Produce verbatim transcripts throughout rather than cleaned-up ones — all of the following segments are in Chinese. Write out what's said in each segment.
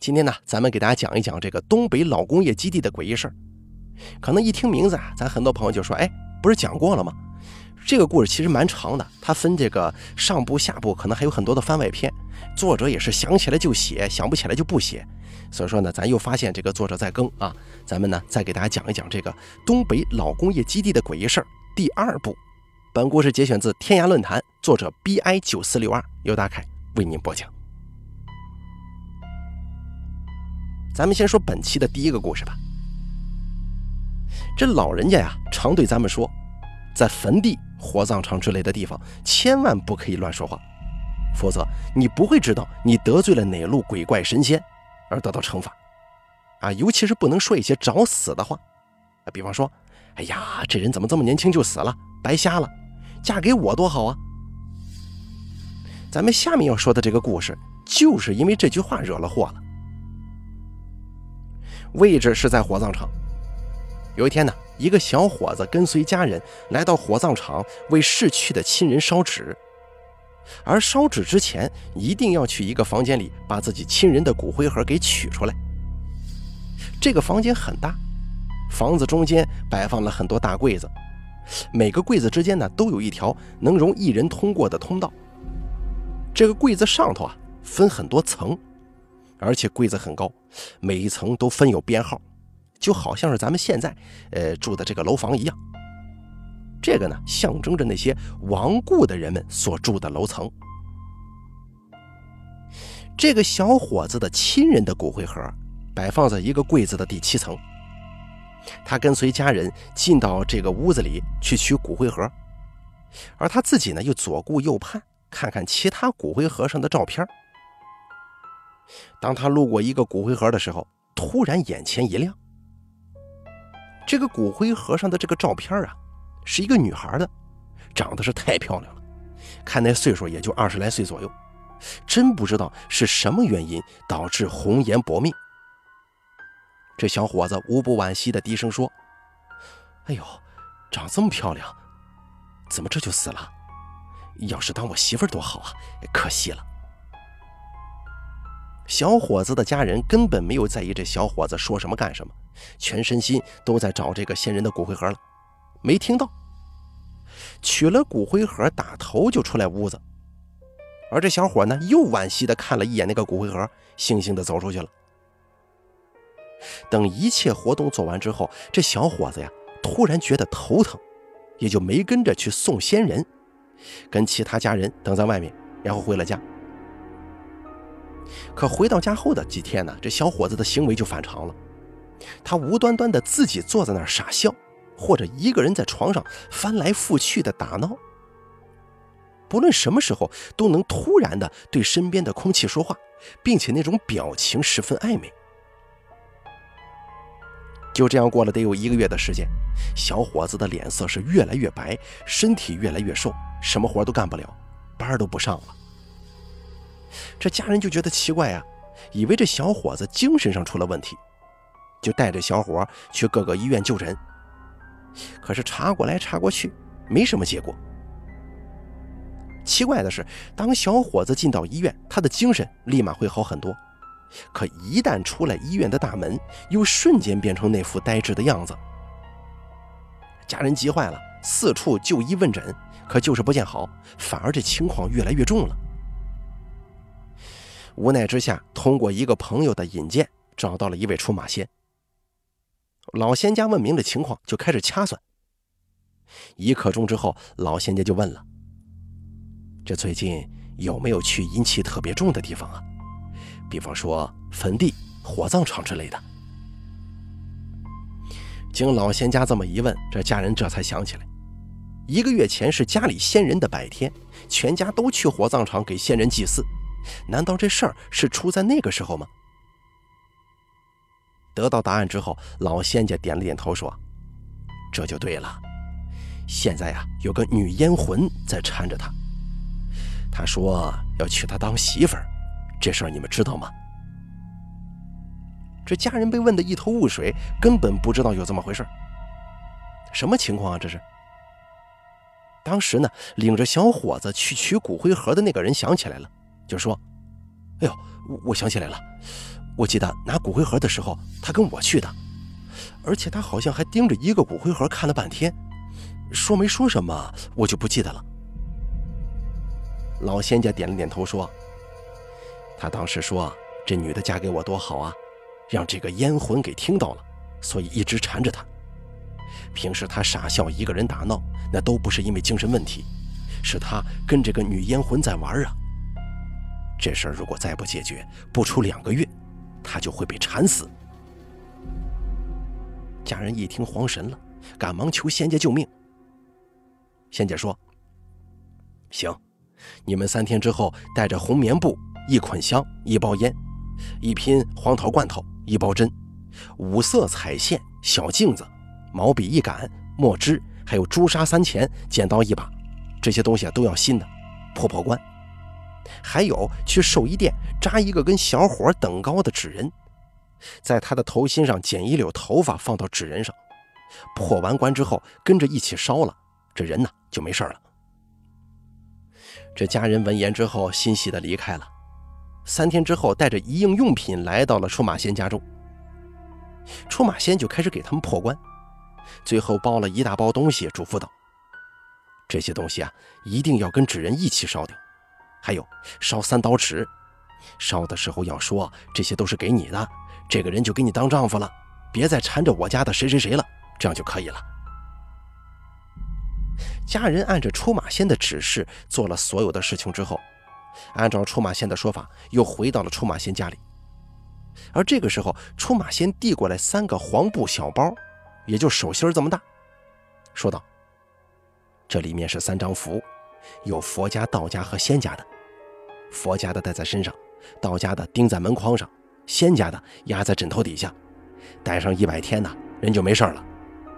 今天呢，咱们给大家讲一讲这个东北老工业基地的诡异事儿。可能一听名字啊，咱很多朋友就说，哎，不是讲过了吗？这个故事其实蛮长的，它分这个上部下部，可能还有很多的番外篇，作者也是想起来就写，想不起来就不写。所以说呢，咱又发现这个作者在更啊，咱们呢再给大家讲一讲这个东北老工业基地的诡异事儿第二部。本故事节选自天涯论坛，作者 B I 九四六二，由大凯为您播讲。咱们先说本期的第一个故事吧。这老人家呀，常对咱们说，在坟地、火葬场之类的地方，千万不可以乱说话，否则你不会知道你得罪了哪路鬼怪神仙而得到惩罚啊！尤其是不能说一些找死的话，啊，比方说，哎呀，这人怎么这么年轻就死了，白瞎了，嫁给我多好啊！咱们下面要说的这个故事，就是因为这句话惹了祸了。位置是在火葬场。有一天呢，一个小伙子跟随家人来到火葬场，为逝去的亲人烧纸。而烧纸之前，一定要去一个房间里把自己亲人的骨灰盒给取出来。这个房间很大，房子中间摆放了很多大柜子，每个柜子之间呢都有一条能容一人通过的通道。这个柜子上头啊分很多层，而且柜子很高，每一层都分有编号，就好像是咱们现在呃住的这个楼房一样。这个呢象征着那些亡故的人们所住的楼层。这个小伙子的亲人的骨灰盒摆放在一个柜子的第七层，他跟随家人进到这个屋子里去取骨灰盒，而他自己呢又左顾右盼，看看其他骨灰盒上的照片。当他路过一个骨灰盒的时候，突然眼前一亮。这个骨灰盒上的这个照片啊，是一个女孩的，长得是太漂亮了，看那岁数也就二十来岁左右，真不知道是什么原因导致红颜薄命。这小伙子无不惋惜的低声说：“哎呦，长这么漂亮，怎么这就死了？要是当我媳妇儿多好啊，可惜了。”小伙子的家人根本没有在意这小伙子说什么干什么，全身心都在找这个先人的骨灰盒了，没听到。取了骨灰盒，打头就出来屋子，而这小伙呢又惋惜地看了一眼那个骨灰盒，悻悻地走出去了。等一切活动做完之后，这小伙子呀突然觉得头疼，也就没跟着去送先人，跟其他家人等在外面，然后回了家。可回到家后的几天呢，这小伙子的行为就反常了。他无端端的自己坐在那儿傻笑，或者一个人在床上翻来覆去的打闹。不论什么时候都能突然的对身边的空气说话，并且那种表情十分暧昧。就这样过了得有一个月的时间，小伙子的脸色是越来越白，身体越来越瘦，什么活都干不了，班都不上了。这家人就觉得奇怪啊，以为这小伙子精神上出了问题，就带着小伙去各个医院就诊。可是查过来查过去，没什么结果。奇怪的是，当小伙子进到医院，他的精神立马会好很多，可一旦出来医院的大门，又瞬间变成那副呆滞的样子。家人急坏了，四处就医问诊，可就是不见好，反而这情况越来越重了。无奈之下，通过一个朋友的引荐，找到了一位出马仙。老仙家问明了情况，就开始掐算。一刻钟之后，老仙家就问了：“这最近有没有去阴气特别重的地方啊？比方说坟地、火葬场之类的。”经老仙家这么一问，这家人这才想起来，一个月前是家里先人的百天，全家都去火葬场给先人祭祀。难道这事儿是出在那个时候吗？得到答案之后，老仙家点了点头说：“这就对了。现在啊，有个女冤魂在缠着他，他说要娶她当媳妇儿，这事儿你们知道吗？”这家人被问得一头雾水，根本不知道有这么回事。什么情况啊这是？当时呢，领着小伙子去取骨灰盒的那个人想起来了，就说：“哎呦， 我想起来了，我记得拿骨灰盒的时候他跟我去的，而且他好像还盯着一个骨灰盒看了半天，说没说什么我就不记得了。老仙家点了点头说，他当时说这女的嫁给我多好啊，让这个烟魂给听到了，所以一直缠着他。平时他傻笑一个人打闹，那都不是因为精神问题，是他跟这个女烟魂在玩啊。这事儿如果再不解决，不出两个月他就会被缠死。家人一听慌神了，赶忙求仙家救命。仙家说，行，你们三天之后带着红棉布、一捆香、一包烟、一拼黄桃罐头、一包针、五色彩线、小镜子、毛笔一杆、墨汁，还有朱砂三钱、剪刀一把，这些东西啊都要新的，破破关。还有去寿衣店扎一个跟小伙等高的纸人，在他的头心上剪一绺头发放到纸人上，破完关之后跟着一起烧了，这人呢就没事了。这家人闻言之后欣喜地离开了。三天之后带着一应用品来到了出马仙家中，出马仙就开始给他们破关，最后包了一大包东西，嘱咐道，这些东西啊一定要跟纸人一起烧掉，还有烧三刀纸，烧的时候要说这些都是给你的，这个人就给你当丈夫了，别再缠着我家的谁谁谁了，这样就可以了。家人按着出马仙的指示做了所有的事情之后，按照出马仙的说法又回到了出马仙家里。而这个时候出马仙递过来三个黄布小包，也就手心这么大，说道，这里面是三张符，有佛家、道家和仙家的，佛家的戴在身上，道家的钉在门框上，仙家的压在枕头底下，戴上一百天呢，人就没事了。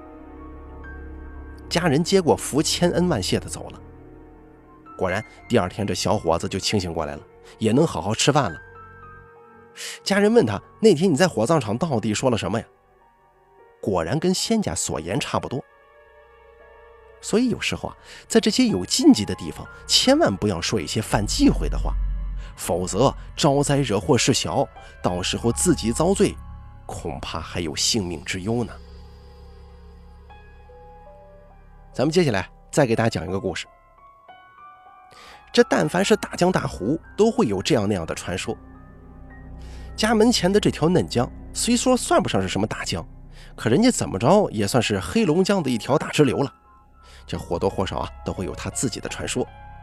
家人接过符，千恩万谢的走了。果然第二天这小伙子就清醒过来了，也能好好吃饭了。家人问他，那天你在火葬场到底说了什么呀？果然跟仙家所言差不多。所以有时候啊，在这些有禁忌的地方，千万不要说一些犯忌讳的话，否则招灾惹祸事小，到时候自己遭罪，恐怕还有性命之忧呢。咱们接下来再给大家讲一个故事。这但凡是大江大湖，都会有这样那样的传说。家门前的这条嫩江，虽说算不上是什么大江，可人家怎么着也算是黑龙江的一条大支流了，这或多或少啊都会有他自己的传说。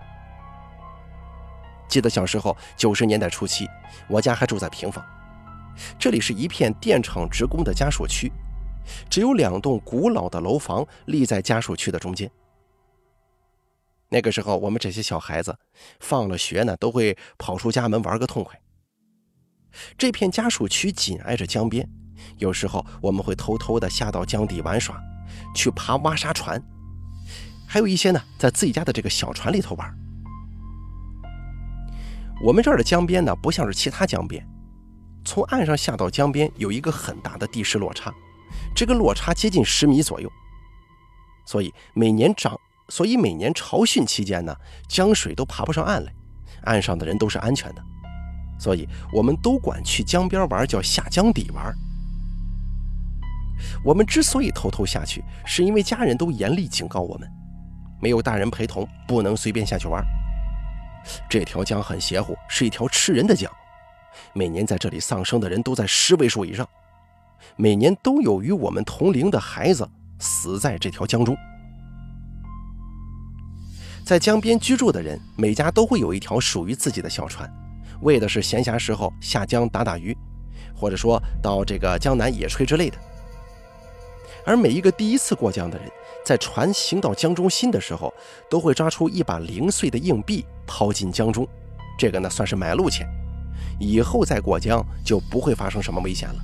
记得小时候九十年代初期，我家还住在平房，这里是一片电厂职工的家属区，只有两栋古老的楼房立在家属区的中间。那个时候我们这些小孩子放了学呢，都会跑出家门玩个痛快。这片家属区紧挨着江边，有时候我们会偷偷的下到江底玩耍，去爬挖沙船，还有一些呢在自己家的这个小船里头玩。我们这儿的江边呢不像是其他江边，从岸上下到江边有一个很大的地势落差，这个落差接近十米左右，所以每年涨所以每年潮汛期间呢，江水都爬不上岸来，岸上的人都是安全的，所以我们都管去江边玩叫下江底玩。我们之所以偷偷下去，是因为家人都严厉警告我们，没有大人陪同，不能随便下去玩。这条江很邪乎，是一条吃人的江，每年在这里丧生的人都在十位数以上，每年都有与我们同龄的孩子死在这条江中。在江边居住的人，每家都会有一条属于自己的小船，为的是闲暇时候下江打打鱼，或者说到这个江南野炊之类的。而每一个第一次过江的人，在船行到江中心的时候，都会抓出一把零碎的硬币抛进江中，这个呢算是买路钱，以后再过江就不会发生什么危险了。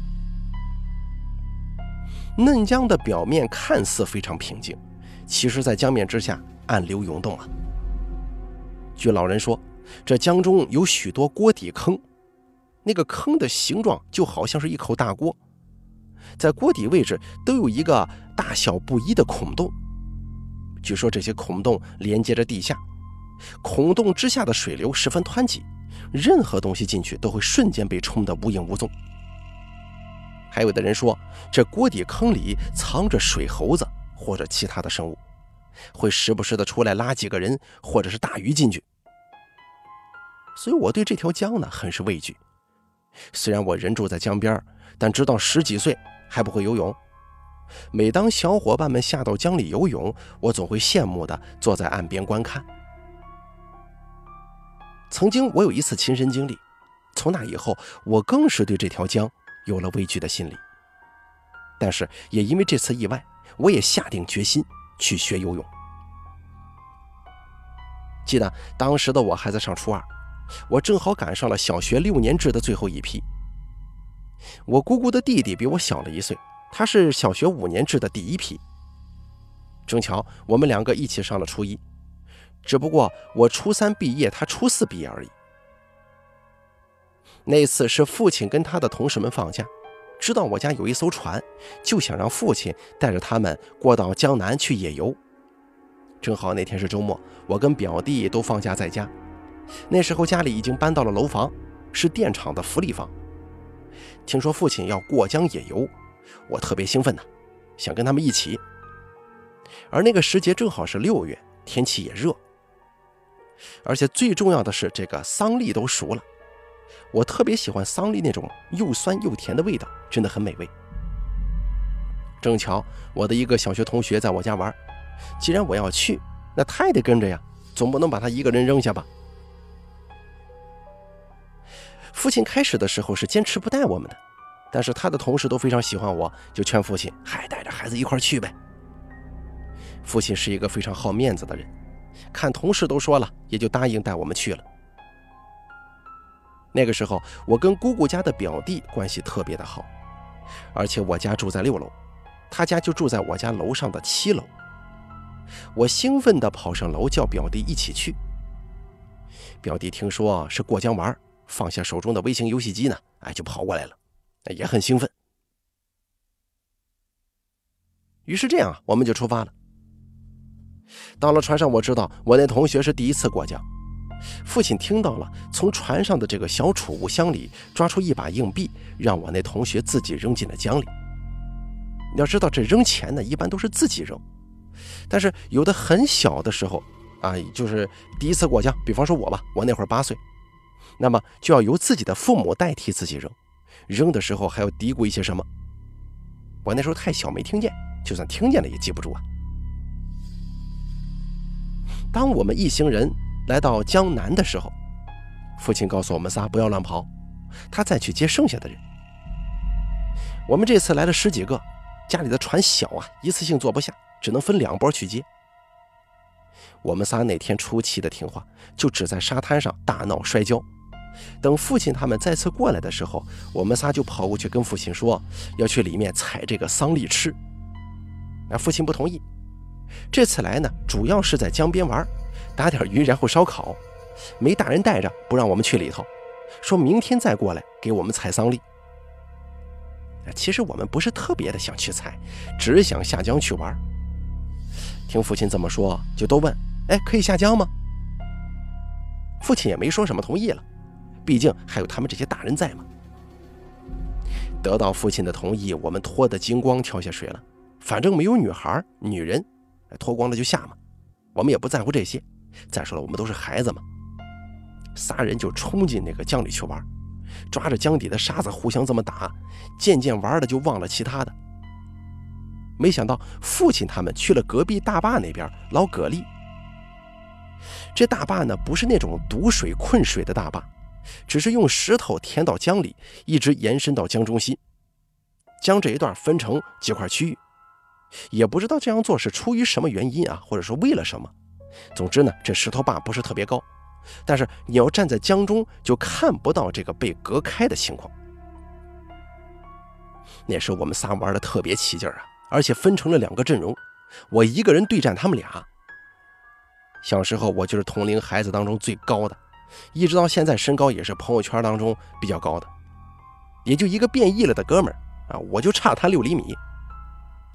嫩江的表面看似非常平静，其实在江面之下暗流涌动啊。据老人说，这江中有许多锅底坑，那个坑的形状就好像是一口大锅，在锅底位置都有一个大小不一的孔洞，据说这些孔洞连接着地下， 孔洞之下的水流十分湍急，任何东西进去都会瞬间被冲得无影无踪。还有的人说，这锅底坑里藏着水猴子或者其他的生物，会时不时的出来拉几个人或者是大鱼进去。所以我对这条江呢很是畏惧。虽然我人住在江边，但直到十几岁还不会游泳。每当小伙伴们下到江里游泳，我总会羡慕地坐在岸边观看。曾经我有一次亲身经历，从那以后我更是对这条江有了畏惧的心理。但是也因为这次意外，我也下定决心去学游泳。记得当时的我还在上初二，我正好赶上了小学六年制的最后一批。我姑姑的弟弟比我小了一岁，他是小学五年制的第一批。正巧我们两个一起上了初一，只不过我初三毕业，他初四毕业而已。那次是父亲跟他的同事们放假，知道我家有一艘船，就想让父亲带着他们过到江南去野游。正好那天是周末，我跟表弟都放假在家。那时候家里已经搬到了楼房，是电厂的福利房。听说父亲要过江野游，我特别兴奋呢，想跟他们一起。而那个时节正好是六月，天气也热，而且最重要的是这个桑葚都熟了。我特别喜欢桑葚那种又酸又甜的味道，真的很美味。正巧我的一个小学同学在我家玩，既然我要去，那他也得跟着呀，总不能把他一个人扔下吧。父亲开始的时候是坚持不带我们的，但是他的同事都非常喜欢我，就劝父亲还带着孩子一块去呗。父亲是一个非常好面子的人，看同事都说了，也就答应带我们去了。那个时候我跟姑姑家的表弟关系特别的好，而且我家住在六楼，他家就住在我家楼上的七楼。我兴奋地跑上楼叫表弟一起去。表弟听说是过江玩，放下手中的微型游戏机呢，哎，就跑过来了，也很兴奋。于是这样我们就出发了。到了船上，我知道我那同学是第一次过江。父亲听到了，从船上的这个小储物箱里抓出一把硬币，让我那同学自己扔进了江里。要知道这扔钱呢，一般都是自己扔，但是有的很小的时候啊，就是第一次过江，比方说我吧，我那会儿八岁，那么就要由自己的父母代替自己扔，扔的时候还要嘀咕一些什么。我那时候太小没听见，就算听见了也记不住啊。当我们一行人来到江南的时候，父亲告诉我们仨不要乱跑，他再去接剩下的人。我们这次来了十几个，家里的船小啊，一次性坐不下，只能分两波去接。我们仨那天出奇的听话，就只在沙滩上大闹摔跤。等父亲他们再次过来的时候，我们仨就跑过去跟父亲说要去里面采这个桑葚吃。那父亲不同意，这次来呢，主要是在江边玩，打点鱼然后烧烤，没大人带着，不让我们去里头，说明天再过来给我们采桑葚。其实我们不是特别的想去采，只想下江去玩。听父亲这么说，就都问，哎，可以下江吗？父亲也没说什么，同意了，毕竟还有他们这些大人在嘛。得到父亲的同意，我们脱得精光跳下水了，反正没有女孩女人，脱光了就下嘛，我们也不在乎这些，再说了我们都是孩子嘛。仨人就冲进那个江里去玩，抓着江底的沙子互相这么打，渐渐玩的就忘了其他的。没想到父亲他们去了隔壁大坝那边捞蛤蜊。这大坝呢，不是那种堵水困水的大坝，只是用石头填到江里，一直延伸到江中心，将这一段分成几块区域。也不知道这样做是出于什么原因啊，或者说为了什么。总之呢，这石头坝不是特别高，但是你要站在江中就看不到这个被隔开的情况。那时候我们仨玩的特别起劲啊，而且分成了两个阵容，我一个人对战他们俩。小时候我就是同龄孩子当中最高的，一直到现在身高也是朋友圈当中比较高的，也就一个变异了的哥们儿啊，我就差他六厘米。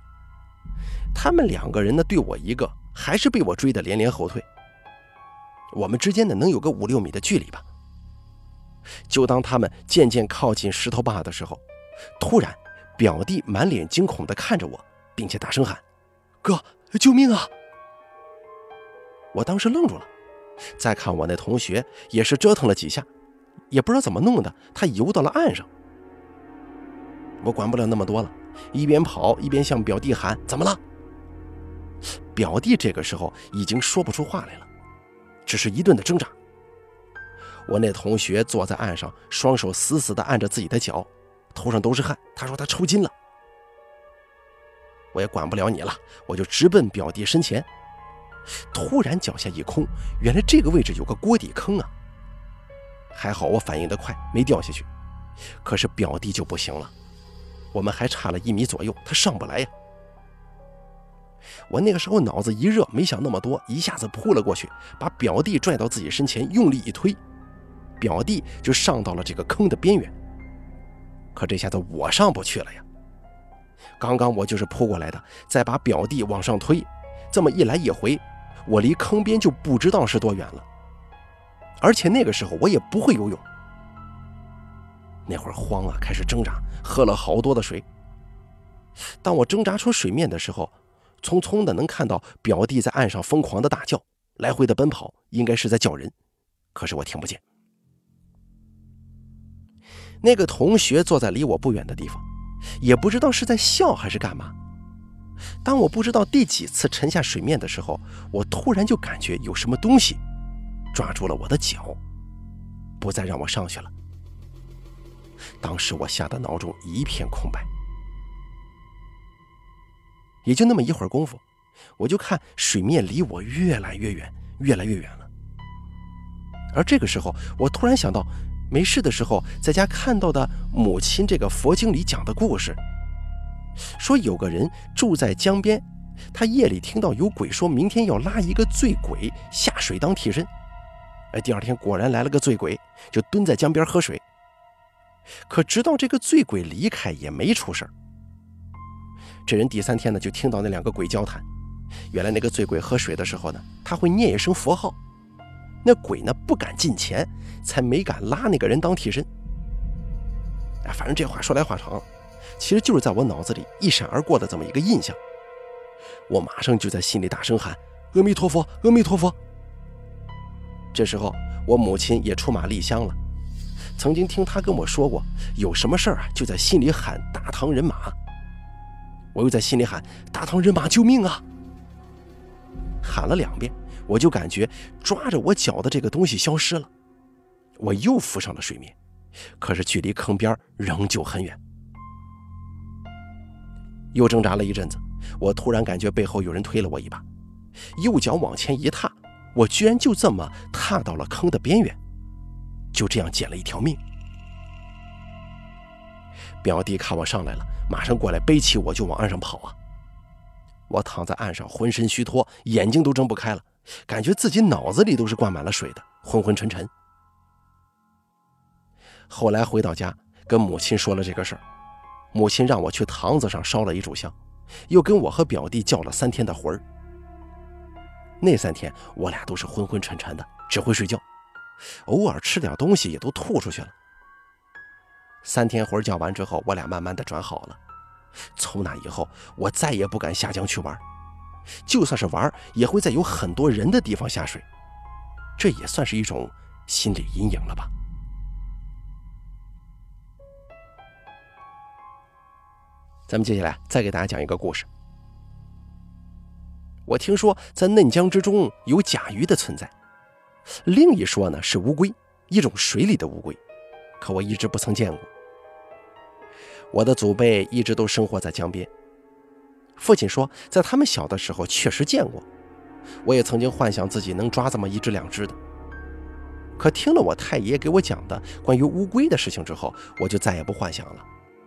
他们两个人呢对我一个，还是被我追得连连后退。 我们之间呢能有个五六米的距离吧。就当他们渐渐靠近石头坝的时候，突然表弟满脸惊恐地看着我，并且大声喊：哥，救命啊！我当时愣住了，再看我那同学也是折腾了几下，也不知道怎么弄的，他游到了岸上。我管不了那么多了，一边跑一边向表弟喊：怎么了？表弟这个时候已经说不出话来了，只是一顿的挣扎。我那同学坐在岸上，双手死死地按着自己的脚，头上都是汗，他说他抽筋了。我也管不了你了，我就直奔表弟身前。突然脚下一空，原来这个位置有个锅底坑啊！还好我反应得快，没掉下去。可是表弟就不行了，我们还差了一米左右，他上不来呀。我那个时候脑子一热，没想那么多，一下子扑了过去，把表弟拽到自己身前，用力一推，表弟就上到了这个坑的边缘。可这下子我上不去了呀！刚刚我就是扑过来的，再把表弟往上推，这么一来一回，我离坑边就不知道是多远了。而且那个时候我也不会游泳，那会儿慌啊，开始挣扎，喝了好多的水。当我挣扎出水面的时候，匆匆的能看到表弟在岸上疯狂的大叫，来回的奔跑，应该是在叫人，可是我听不见。那个同学坐在离我不远的地方，也不知道是在笑还是干嘛。当我不知道第几次沉下水面的时候，我突然就感觉有什么东西抓住了我的脚，不再让我上去了。当时我吓得脑中一片空白。也就那么一会儿功夫，我就看水面离我越来越远，越来越远了。而这个时候，我突然想到，没事的时候在家看到的母亲这个佛经里讲的故事，说有个人住在江边，他夜里听到有鬼说明天要拉一个醉鬼下水当替身。而第二天果然来了个醉鬼，就蹲在江边喝水。可直到这个醉鬼离开也没出事。这人第三天呢，就听到那两个鬼交谈。原来那个醉鬼喝水的时候呢，他会念一声佛号，那鬼呢不敢近前，才没敢拉那个人当替身。哎，反正这话说来话长，其实就是在我脑子里一闪而过的这么一个印象。我马上就在心里大声喊：阿弥陀佛，阿弥陀佛。这时候我母亲也出马丽香了，曾经听她跟我说过，有什么事儿啊就在心里喊大唐人马。我又在心里喊：大唐人马救命啊！喊了两遍，我就感觉抓着我脚的这个东西消失了，我又浮上了水面，可是距离坑边仍旧很远。又挣扎了一阵子，我突然感觉背后有人推了我一把，右脚往前一踏，我居然就这么踏到了坑的边缘，就这样捡了一条命。表弟看我上来了，马上过来背起我就往岸上跑啊！我躺在岸上浑身虚脱，眼睛都睁不开了，感觉自己脑子里都是灌满了水的，昏昏沉沉。后来回到家跟母亲说了这个事儿，母亲让我去堂子上烧了一炷香，又跟我和表弟叫了三天的魂儿。那三天我俩都是昏昏沉沉的，只会睡觉，偶尔吃点东西也都吐出去了。三天魂叫完之后，我俩慢慢的转好了。从那以后，我再也不敢下江去玩，就算是玩，也会在有很多人的地方下水，这也算是一种心理阴影了吧。咱们接下来再给大家讲一个故事。我听说在嫩江之中有甲鱼的存在，另一说呢是乌龟，一种水里的乌龟，可我一直不曾见过。我的祖辈一直都生活在江边，父亲说在他们小的时候确实见过，我也曾经幻想自己能抓这么一只两只的。可听了我太爷给我讲的关于乌龟的事情之后，我就再也不幻想了。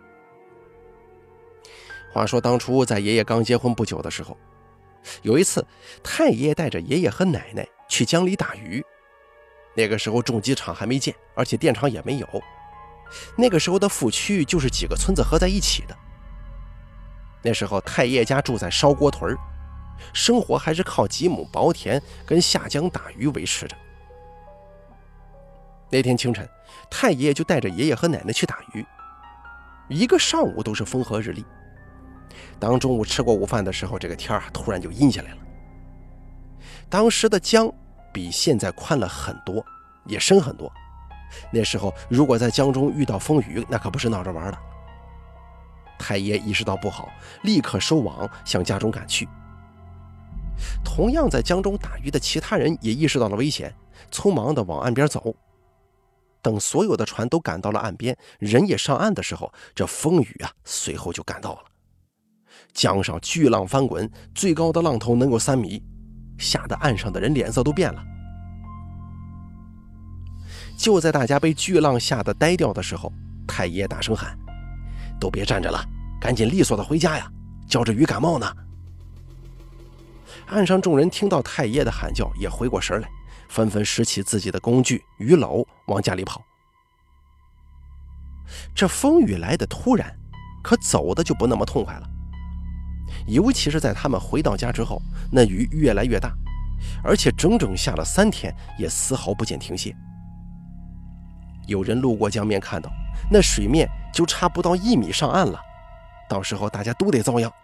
话说当初在爷爷刚结婚不久的时候，有一次太爷带着爷爷和奶奶去江里打鱼。那个时候重机厂还没建，而且电厂也没有，那个时候的富区就是几个村子合在一起的。那时候太爷家住在烧锅屯，生活还是靠几亩薄田跟下江打鱼维持着， 那天清晨，太爷爷就带着爷爷和奶奶去打鱼，一个上午都是风和日丽。当中午吃过午饭的时候，这个天啊突然就阴下来了。当时的江比现在宽了很多，也深很多。那时候如果在江中遇到风雨，那可不是闹着玩的。太爷意识到不好，立刻收网向家中赶去。同样在江中打鱼的其他人也意识到了危险，匆忙地往岸边走。等所有的船都赶到了岸边，人也上岸的时候，这风雨啊随后就赶到了。江上巨浪翻滚，最高的浪头能有三米，吓得岸上的人脸色都变了。就在大家被巨浪吓得呆掉的时候，太爷大声喊：都别站着了，赶紧利索的回家呀，叫着鱼感冒呢。岸上众人听到太爷的喊叫，也回过神来，纷纷拾起自己的工具鱼篓往家里跑。这风雨来得突然，可走的就不那么痛快了。尤其是在他们回到家之后，那雨越来越大，而且整整下了三天，也丝毫不见停歇。有人路过江面看到，那水面就差不到一米上岸了，到时候大家都得遭殃。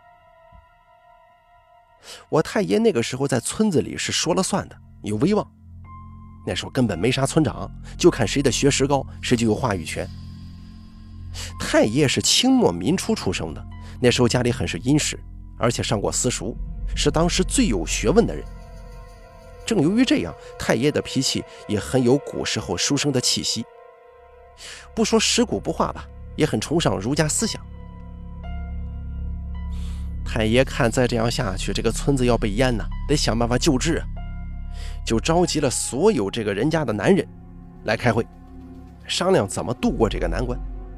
我太爷那个时候在村子里是说了算的，有威望。那时候根本没啥村长，就看谁的学识高，谁就有话语权。太爷是清末民初出生的，那时候家里很是殷实，而且上过私塾，是当时最有学问的人。正由于这样，太爷的脾气也很有古时候书生的气息，不说食古不化吧，也很崇尚儒家思想。太爷看再这样下去，这个村子要被淹呢，得想办法救治啊，就召集了所有这个人家的男人来开会，商量怎么度过这个难关。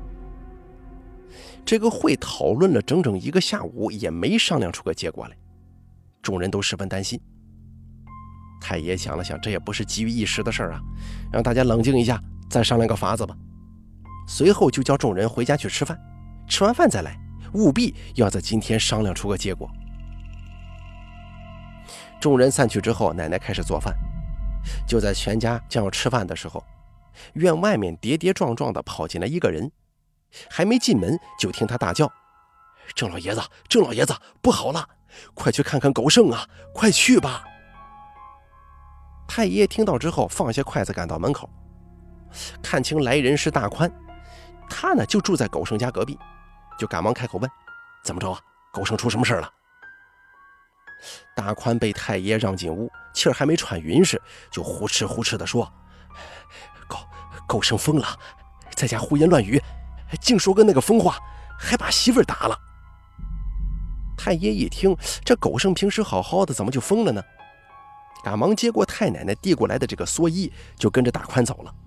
这个会讨论了整整一个下午，也没商量出个结果来，众人都十分担心。太爷想了想，这也不是急于一时的事儿啊，让大家冷静一下，再商量个法子吧。随后就叫众人回家去吃饭，吃完饭再来，务必要在今天商量出个结果。众人散去之后，奶奶开始做饭。就在全家将要吃饭的时候，院外面跌跌撞撞地跑进来一个人，还没进门就听他大叫：郑老爷子，郑老爷子，不好了，快去看看狗剩啊，快去吧。太爷听到之后放下筷子赶到门口，看清来人是大宽，他呢就住在狗剩家隔壁，就赶忙开口问：怎么着啊，狗剩出什么事了？大宽被太爷让进屋，气儿还没喘匀实，就呼哧呼哧地说：狗狗剩疯了，在家胡言乱语，净说个那个疯话，还把媳妇儿打了。太爷一听，这狗剩平时好好的，怎么就疯了呢？赶忙接过太奶奶递过来的这个蓑衣，就跟着大宽走了。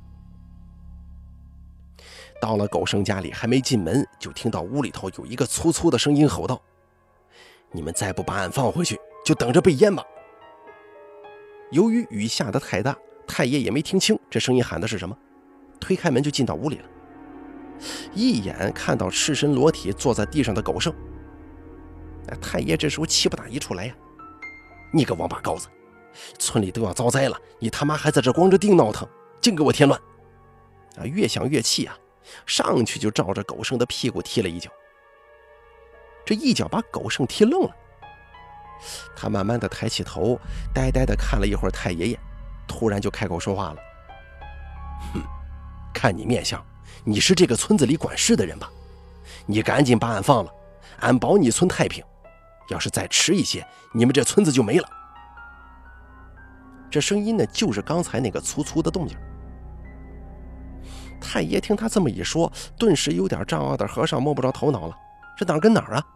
到了狗剩家里，还没进门，就听到屋里头有一个粗粗的声音吼道：你们再不把俺放回去，就等着被淹吧。由于雨下得太大，太爷也没听清这声音喊的是什么，推开门就进到屋里了。一眼看到赤身裸体坐在地上的狗剩，太爷这时候气不打一处来呀、啊！你个王八羔子，村里都要遭灾了，你他妈还在这光着腚闹腾，净给我添乱！啊，越想越气啊，上去就照着狗剩的屁股踢了一脚。这一脚把狗剩踢愣了，他慢慢的抬起头，呆呆的看了一会儿太爷爷，突然就开口说话了：哼，看你面相，你是这个村子里管事的人吧？你赶紧把俺放了，俺保你村太平，要是再迟一些，你们这村子就没了。这声音呢，就是刚才那个粗粗的动静。太爷听他这么一说，顿时有点丈二的和尚摸不着头脑了，这哪儿跟哪儿啊？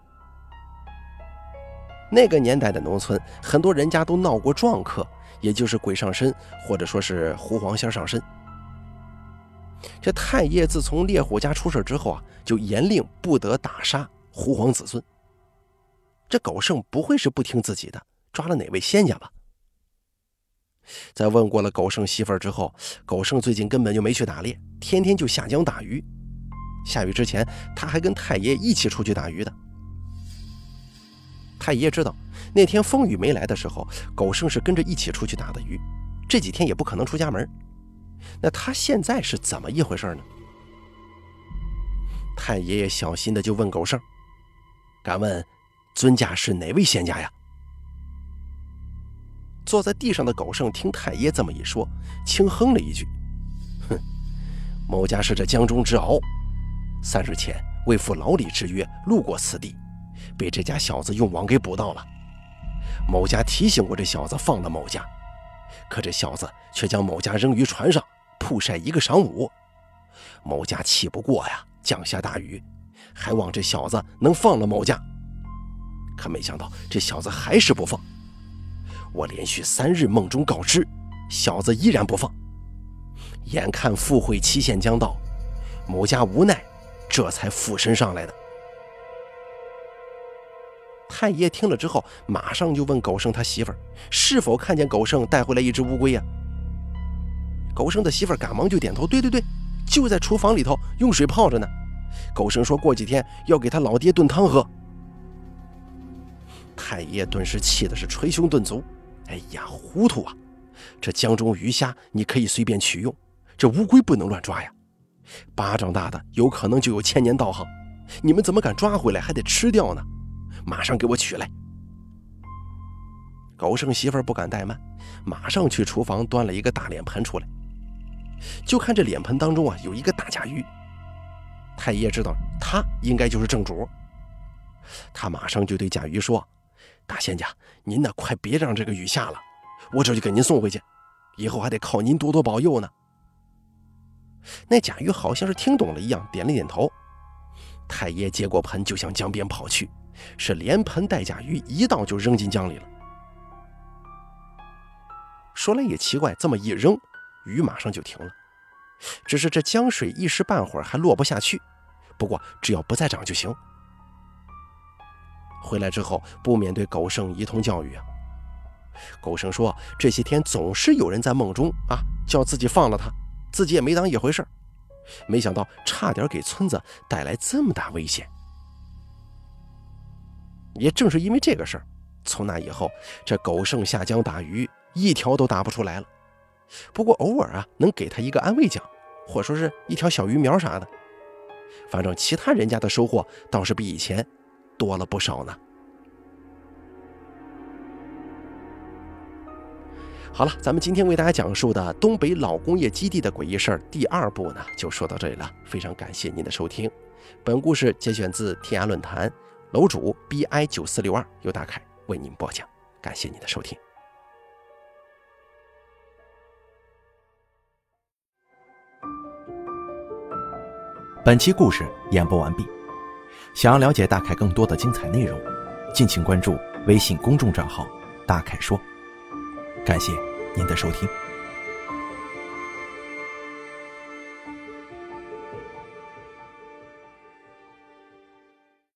那个年代的农村，很多人家都闹过撞客，也就是鬼上身，或者说是狐黄仙上身。这太爷自从猎户家出事之后啊，就严令不得打杀狐黄子孙。这狗剩不会是不听自己的，抓了哪位仙家吧？在问过了狗剩媳妇儿之后，狗剩最近根本就没去打猎，天天就下江打鱼。下雨之前，他还跟太爷一起出去打鱼的。太爷知道那天风雨没来的时候，狗剩是跟着一起出去打的鱼，这几天也不可能出家门， 那他现在是怎么一回事呢？太爷爷小心的就问狗剩：“敢问尊家是哪位仙家呀？”坐在地上的狗剩听太爷这么一说，轻哼了一句：“哼，某家是这江中之敖，三日前为负牢里之约路过此地，被这家小子用网给捕到了。某家提醒过这小子放了某家，可这小子却将某家扔于船上，曝晒一个晌午。某家气不过呀，降下大雨，还望这小子能放了某家。可没想到这小子还是不放。我连续三日梦中告知，小子依然不放。眼看赴会期限将到，某家无奈，这才附身上来的。”太爷听了之后，马上就问狗剩他媳妇儿是否看见狗剩带回来一只乌龟呀？狗剩的媳妇儿赶忙就点头：“对对对，就在厨房里头用水泡着呢。狗剩说过几天要给他老爹炖汤喝。”太爷顿时气的是捶胸顿足：“哎呀，糊涂啊！这江中鱼虾你可以随便取用，这乌龟不能乱抓呀。巴掌大的有可能就有千年道行，你们怎么敢抓回来还得吃掉呢？马上给我取来！”狗剩媳妇不敢怠慢，马上去厨房端了一个大脸盆出来。就看这脸盆当中啊有一个大甲鱼，太爷知道他应该就是正主，他马上就对甲鱼说：“大仙家，您呢快别让这个鱼下了，我这就给您送回去，以后还得靠您多多保佑呢。”那甲鱼好像是听懂了一样，点了点头。太爷接过盆就向江边跑去，是连盆带甲鱼一道就扔进江里了。说来也奇怪，这么一扔，鱼马上就停了，只是这江水一时半会儿还落不下去，不过只要不再涨就行。回来之后不免对狗剩一通教育啊。狗剩说这些天总是有人在梦中啊叫自己放了他，自己也没当一回事，没想到差点给村子带来这么大危险。也正是因为这个事儿，从那以后这狗剩下江打鱼一条都打不出来了。不过偶尔啊能给他一个安慰奖，或者说是一条小鱼苗啥的，反正其他人家的收获倒是比以前多了不少呢。好了，咱们今天为大家讲述的东北老工业基地的诡异事儿第二部呢就说到这里了，非常感谢您的收听。本故事节选自天涯论坛，楼主 B I 九四六二由大凯为您播讲，感谢您的收听。 本期故事演播完毕，想要了解大凯更多的精彩内容，敬请关注微信公众账号大凯说。感谢您的收听。